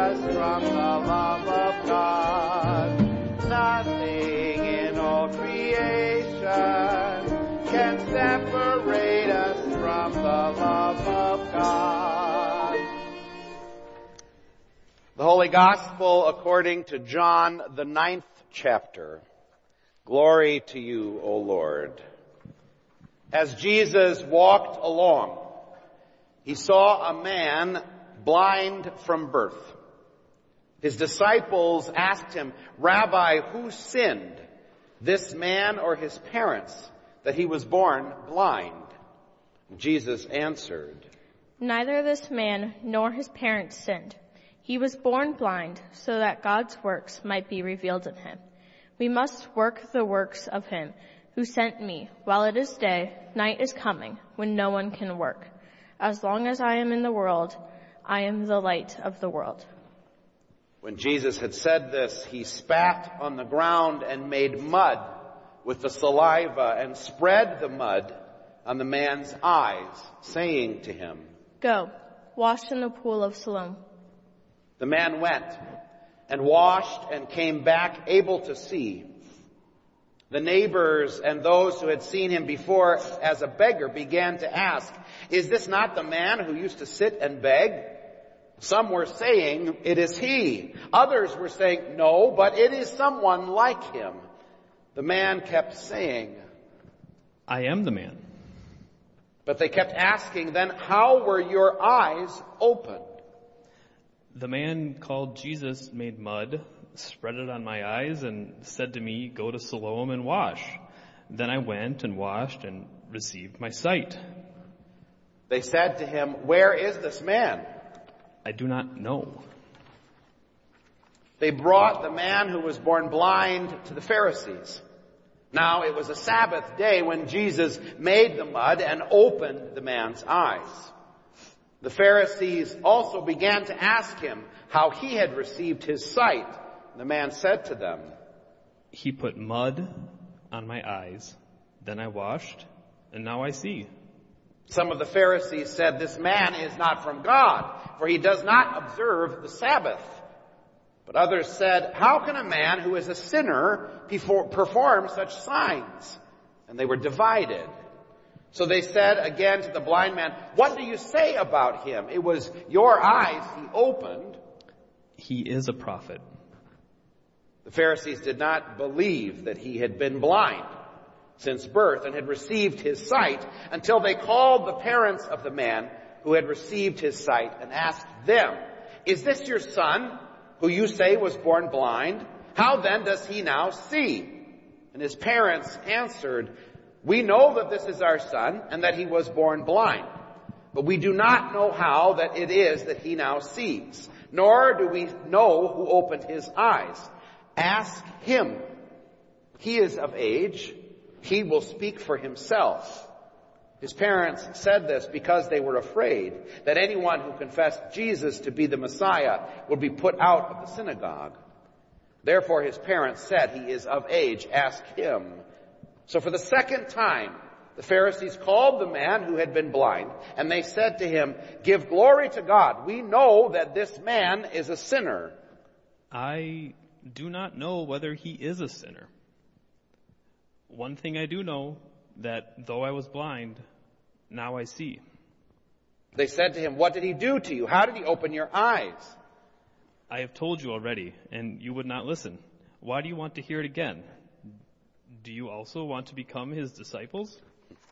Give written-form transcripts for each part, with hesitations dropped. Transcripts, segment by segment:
us from the love of God. Nothing in all creation can separate us from the love of God. The Holy Gospel according to John, the 9th chapter. Glory to you, O Lord. As Jesus walked along, he saw a man blind from birth. His disciples asked him, "Rabbi, who sinned, this man or his parents, that he was born blind?" Jesus answered, "Neither this man nor his parents sinned. He was born blind so that God's works might be revealed in him. We must work the works of him who sent me. While it is day, night is coming when no one can work. As long as I am in the world, I am the light of the world." When Jesus had said this, he spat on the ground and made mud with the saliva and spread the mud on the man's eyes, saying to him, "Go, wash in the pool of Siloam." The man went and washed and came back able to see. The neighbors and those who had seen him before as a beggar began to ask, "Is this not the man who used to sit and beg?" Some were saying, "It is he." Others were saying, "No, but it is someone like him." The man kept saying, "I am the man." But they kept asking, "Then how were your eyes opened?" The man called Jesus made mud, spread it on my eyes, and said to me, "Go to Siloam and wash." Then I went and washed and received my sight. They said to him, "Where is this man?" "I do not know." They brought the man who was born blind to the Pharisees. Now it was a Sabbath day when Jesus made the mud and opened the man's eyes. The Pharisees also began to ask him how he had received his sight. The man said to them, "He put mud on my eyes, then I washed, and now I see." Some of the Pharisees said, "This man is not from God, for he does not observe the Sabbath." But others said, "How can a man who is a sinner perform such signs?" And they were divided. So they said again to the blind man, "What do you say about him? It was your eyes he opened." "He is a prophet." The Pharisees did not believe that he had been blind since birth and had received his sight until they called the parents of the man who had received his sight and asked them, "Is this your son, who you say was born blind? How then does he now see?" And his parents answered, "We know that this is our son and that he was born blind, but we do not know how that it is that he now sees, nor do we know who opened his eyes. Ask him. He is of age. He will speak for himself." His parents said this because they were afraid that anyone who confessed Jesus to be the Messiah would be put out of the synagogue. Therefore his parents said, "He is of age. Ask him." So for the second time, the Pharisees called the man who had been blind, and they said to him, "Give glory to God. We know that this man is a sinner." "I do not know whether he is a sinner. One thing I do know, that though I was blind, now I see." They said to him, "What did he do to you? How did he open your eyes?" "I have told you already, and you would not listen. Why do you want to hear it again? Do you also want to become his disciples?"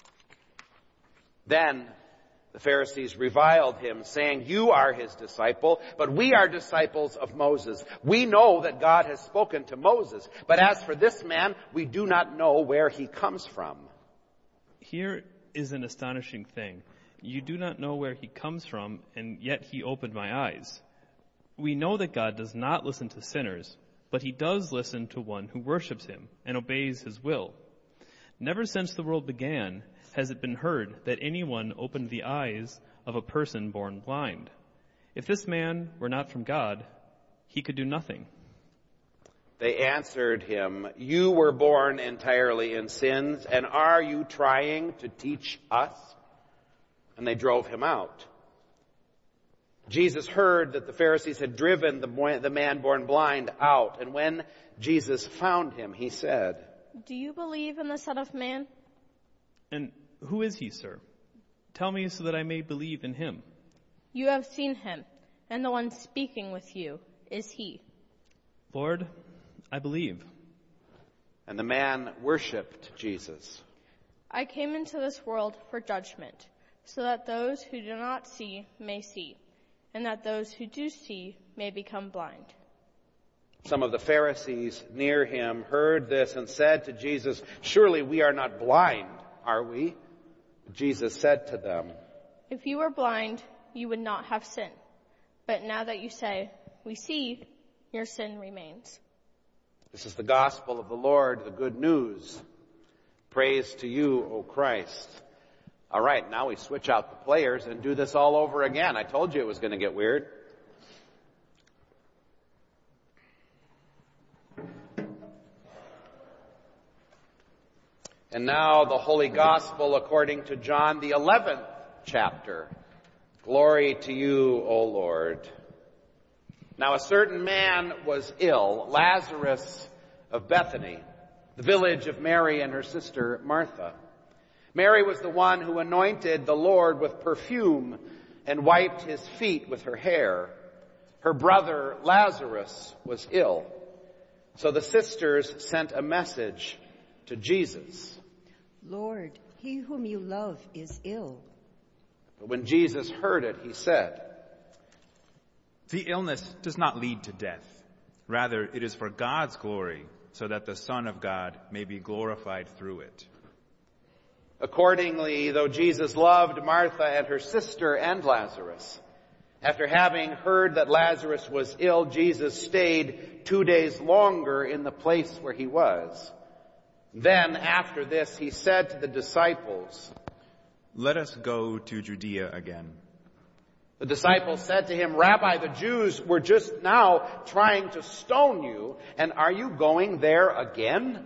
Then the Pharisees reviled him, saying, "You are his disciple, but we are disciples of Moses. We know that God has spoken to Moses, but as for this man, we do not know where he comes from." Here is an astonishing thing. You do not know where he comes from, and yet he opened my eyes. We know that God does not listen to sinners, but he does listen to one who worships him and obeys his will. Never since the world began has it been heard that anyone opened the eyes of a person born blind. If this man were not from God, he could do nothing. They answered him, "You were born entirely in sins, and are you trying to teach us?" And they drove him out. Jesus heard that the Pharisees had driven the man born blind out, and when Jesus found him, he said, "Do you believe in the Son of Man?" And who is he, sir? Tell me so that I may believe in him. "You have seen him, and the one speaking with you is he." Lord, I believe. And the man worshipped Jesus. "I came into this world for judgment, so that those who do not see may see, and that those who do see may become blind." Some of the Pharisees near him heard this and said to Jesus, "Surely we are not blind, are we?" Jesus said to them, "If you were blind, you would not have sin. But now that you say, 'We see,' your sin remains." This is the gospel of the Lord, the good news. Praise to you, O Christ. All right, now we switch out the players and do this all over again. I told you it was going to get weird. And now the Holy Gospel according to John, the 11th chapter. Glory to you, O Lord. Now a certain man was ill, Lazarus of Bethany, the village of Mary and her sister Martha. Mary was the one who anointed the Lord with perfume and wiped his feet with her hair. Her brother Lazarus was ill. So the sisters sent a message to Jesus. "Lord, he whom you love is ill." But when Jesus heard it, he said, "The illness does not lead to death. Rather, it is for God's glory, so that the Son of God may be glorified through it." Accordingly, though Jesus loved Martha and her sister and Lazarus, after having heard that Lazarus was ill, Jesus stayed 2 days longer in the place where he was. Then, after this, he said to the disciples, "Let us go to Judea again." The disciples said to him, "Rabbi, the Jews were just now trying to stone you, and are you going there again?"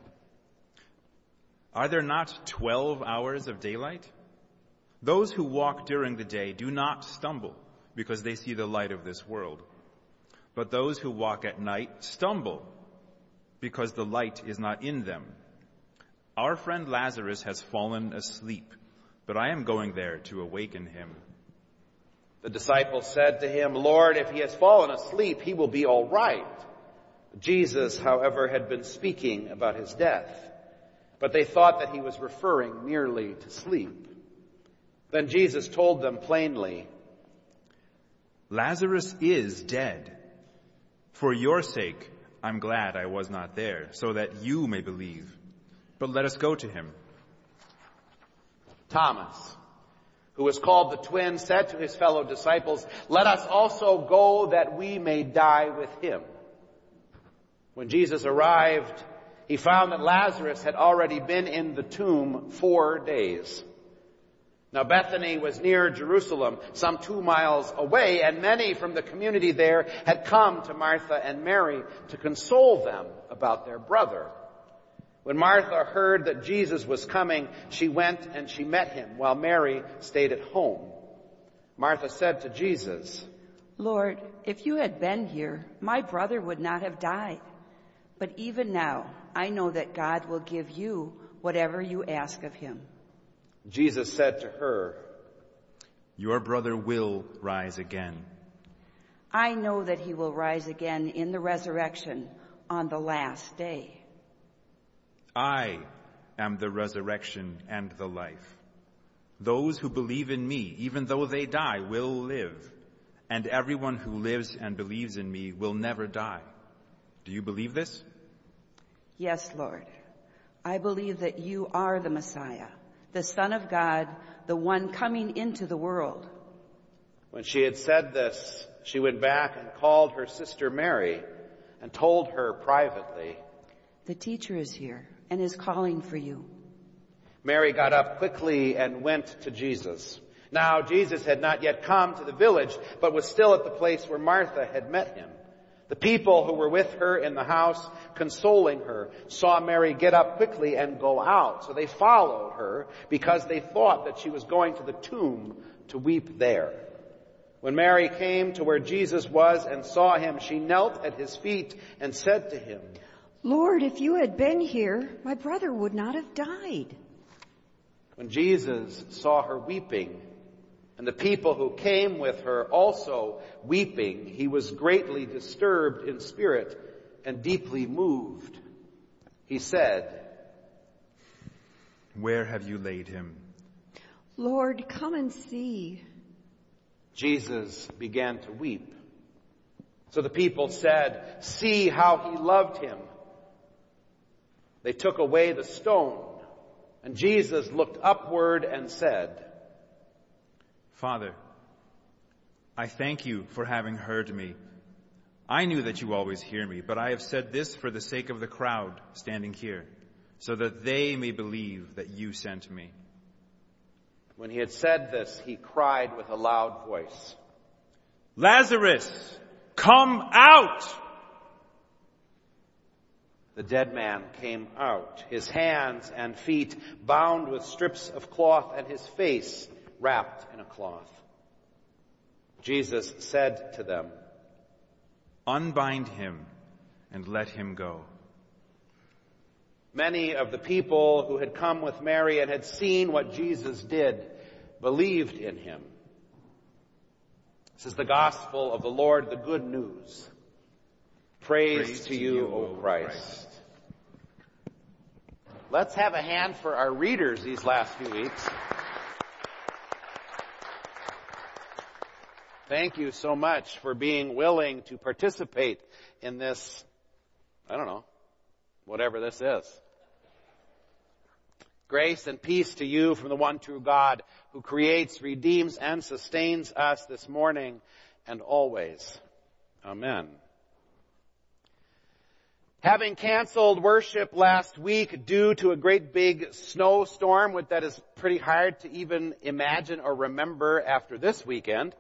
Are there not 12 hours of daylight? Those who walk during the day do not stumble because they see the light of this world. But those who walk at night stumble because the light is not in them. Our friend Lazarus has fallen asleep, but I am going there to awaken him." The disciples said to him, "Lord, if he has fallen asleep, he will be all right." Jesus, however, had been speaking about his death, but they thought that he was referring merely to sleep. Then Jesus told them plainly, "Lazarus is dead. For your sake, I'm glad I was not there, so that you may believe. But let us go to him." Thomas, who was called the twin, said to his fellow disciples, "Let us also go that we may die with him." When Jesus arrived, he found that Lazarus had already been in the tomb 4 days. Now Bethany was near Jerusalem, some 2 miles away, and many from the community there had come to Martha and Mary to console them about their brother. When Martha heard that Jesus was coming, she went and she met him, while Mary stayed at home. Martha said to Jesus, "Lord, if you had been here, my brother would not have died. But even now, I know that God will give you whatever you ask of him." Jesus said to her, "Your brother will rise again." "I know that he will rise again in the resurrection on the last day." I am the resurrection and the life. Those who believe in me, even though they die, will live. And everyone who lives and believes in me will never die. Do you believe this? "Yes, Lord. I believe that you are the Messiah, the Son of God, the one coming into the world." When she had said this, she went back and called her sister Mary and told her privately, "The teacher is here and is calling for you." Mary got up quickly and went to Jesus. Now Jesus had not yet come to the village, but was still at the place where Martha had met him. The people who were with her in the house, consoling her, saw Mary get up quickly and go out. So they followed her because they thought that she was going to the tomb to weep there. When Mary came to where Jesus was and saw him, she knelt at his feet and said to him, Lord, if you had been here, my brother would not have died. When Jesus saw her weeping, and the people who came with her also weeping, he was greatly disturbed in spirit and deeply moved. He said, Where have you laid him? Lord, come and see. Jesus began to weep. So the people said, See how he loved him. They took away the stone, and Jesus looked upward and said, Father, I thank you for having heard me. I knew that you always hear me, but I have said this for the sake of the crowd standing here, so that they may believe that you sent me. When he had said this, he cried with a loud voice, Lazarus, come out! The dead man came out, his hands and feet bound with strips of cloth and his face wrapped in a cloth. Jesus said to them, Unbind him and let him go. Many of the people who had come with Mary and had seen what Jesus did believed in him. This is the gospel of the Lord, the good news. Praise to you, O Christ. Let's have a hand for our readers these last few weeks. Thank you so much for being willing to participate in this, whatever this is. Grace and peace to you from the one true God who creates, redeems, and sustains us this morning and always. Amen. Having canceled worship last week due to a great big snowstorm that is pretty hard to even imagine or remember after this weekend,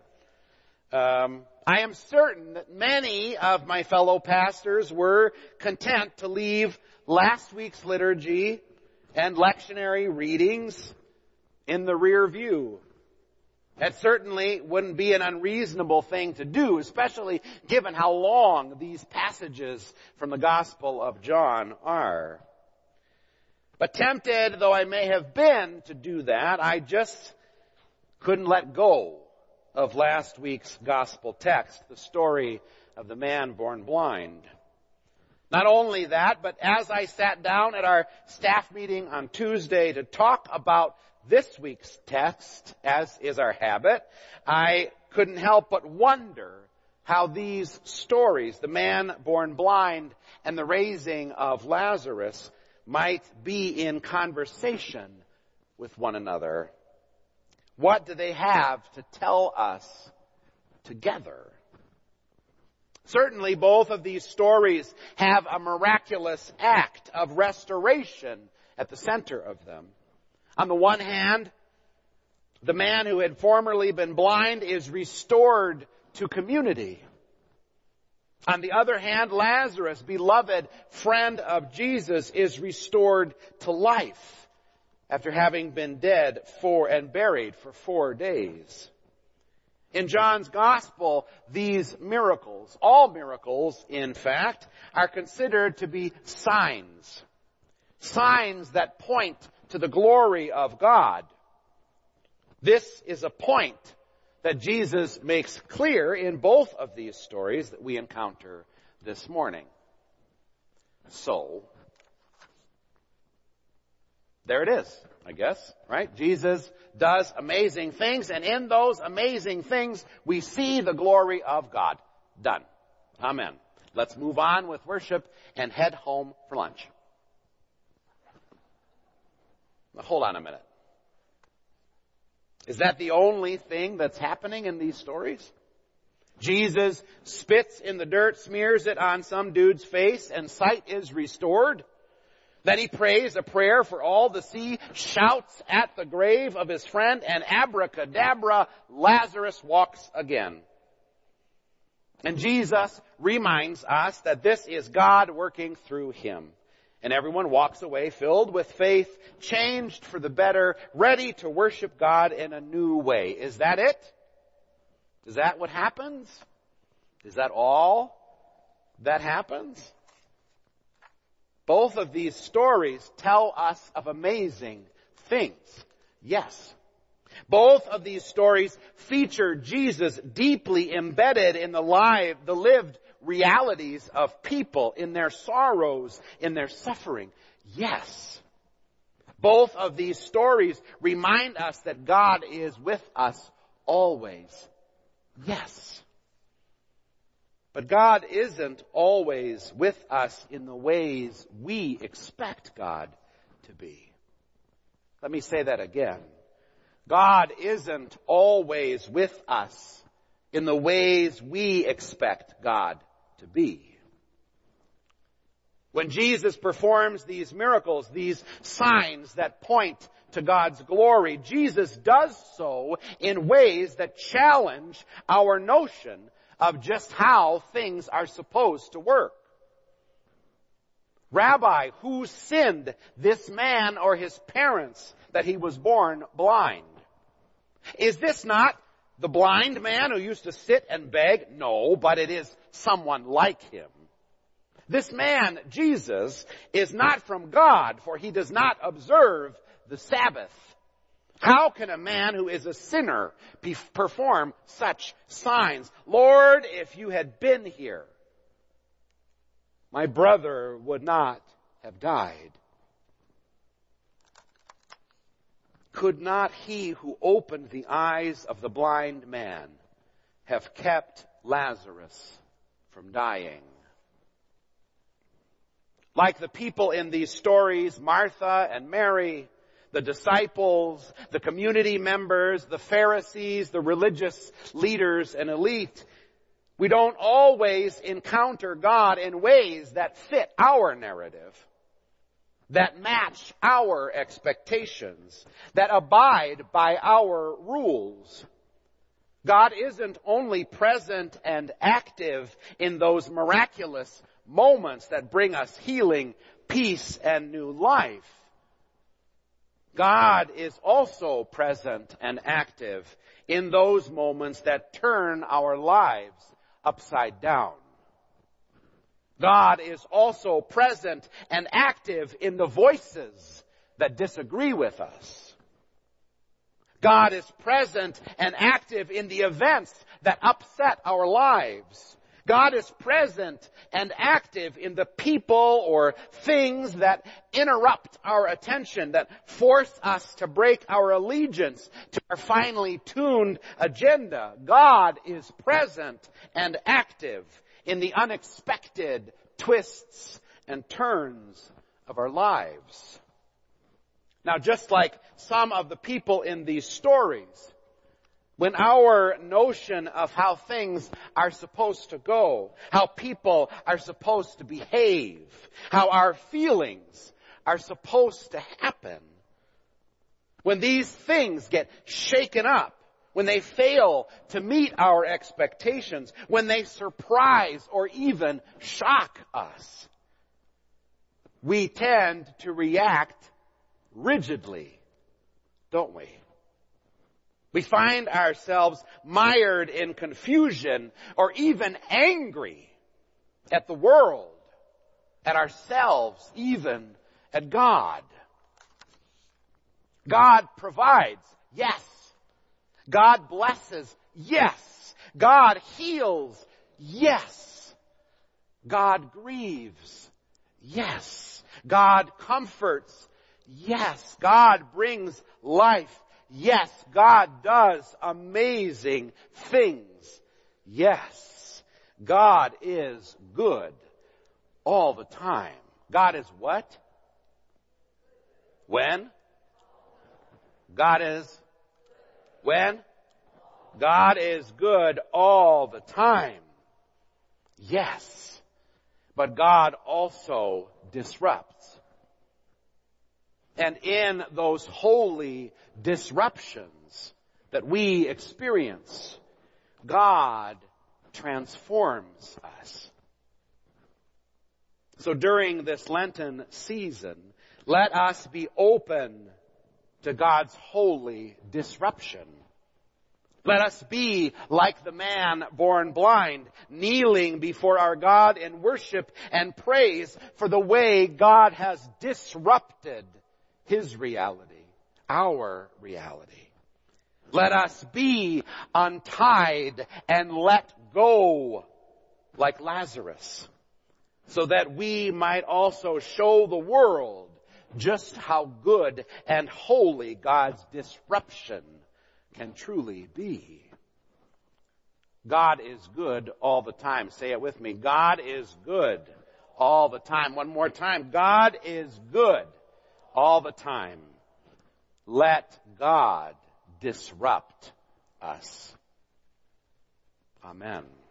I am certain that many of my fellow pastors were content to leave last week's liturgy and lectionary readings in the rear view. That certainly wouldn't be an unreasonable thing to do, especially given how long these passages from the Gospel of John are. But tempted though I may have been to do that, I just couldn't let go of last week's Gospel text, the story of the man born blind. Not only that, but as I sat down at our staff meeting on Tuesday to talk about this week's text, as is our habit, I couldn't help but wonder how these stories, the man born blind and the raising of Lazarus, might be in conversation with one another. What do they have to tell us together? Certainly both of these stories have a miraculous act of restoration at the center of them. On the one hand, the man who had formerly been blind is restored to community. On the other hand, Lazarus, beloved friend of Jesus, is restored to life after having been dead and buried for 4 days. In John's Gospel, these miracles, all miracles, in fact, are considered to be signs. Signs that point to the glory of God. This is a point that Jesus makes clear in both of these stories that we encounter this morning. So, there it is, I guess, right? Jesus does amazing things, and in those amazing things, we see the glory of God. Done. Amen. Let's move on with worship and head home for lunch. Now, hold on a minute. Is that the only thing that's happening in these stories? Jesus spits in the dirt, smears it on some dude's face, and sight is restored. Then he prays a prayer for all to see, shouts at the grave of his friend, and abracadabra, Lazarus walks again. And Jesus reminds us that this is God working through him. And everyone walks away filled with faith, changed for the better, ready to worship God in a new way. Is that it? Is that what happens? Is that all that happens? Both of these stories tell us of amazing things. Yes. Both of these stories feature Jesus deeply embedded in the lived realities of people, in their sorrows, in their suffering. Yes. Both of these stories remind us that God is with us always. Yes. But God isn't always with us in the ways we expect God to be. Let me say that again. God isn't always with us in the ways we expect God to be. When Jesus performs these miracles, these signs that point to God's glory, Jesus does so in ways that challenge our notion of just how things are supposed to work. Rabbi, who sinned, this man or his parents, that he was born blind? Is this not the blind man who used to sit and beg? No, but it is someone like him. This man, Jesus, is not from God, for he does not observe the Sabbath. How can a man who is a sinner perform such signs? Lord, if you had been here, my brother would not have died. Could not he who opened the eyes of the blind man have kept Lazarus from dying? Like the people in these stories, Martha and Mary, the disciples, the community members, the Pharisees, the religious leaders and elite, we don't always encounter God in ways that fit our narrative, that match our expectations, that abide by our rules. God isn't only present and active in those miraculous moments that bring us healing, peace, and new life. God is also present and active in those moments that turn our lives upside down. God is also present and active in the voices that disagree with us. God is present and active in the events that upset our lives. God is present and active in the people or things that interrupt our attention, that force us to break our allegiance to our finely tuned agenda. God is present and active in the unexpected twists and turns of our lives. Now, just like some of the people in these stories, when our notion of how things are supposed to go, how people are supposed to behave, how our feelings are supposed to happen, when these things get shaken up, when they fail to meet our expectations, when they surprise or even shock us, we tend to react rigidly, don't we? We find ourselves mired in confusion or even angry at the world, at ourselves, even at God. God provides, yes. God blesses, yes. God heals, yes. God grieves, yes. God comforts, yes. God brings life, yes. God does amazing things, yes. God is good all the time. God is what? When? God is when? God is good all the time. Yes. But God also disrupts. And in those holy disruptions that we experience, God transforms us. So during this Lenten season, let us be open to God's holy disruption. Let us be like the man born blind, kneeling before our God in worship and praise for the way God has disrupted His reality, our reality. Let us be untied and let go like Lazarus, so that we might also show the world just how good and holy God's disruption can truly be. God is good all the time. Say it with me. God is good all the time. One more time. God is good all the time. Let God disrupt us. Amen.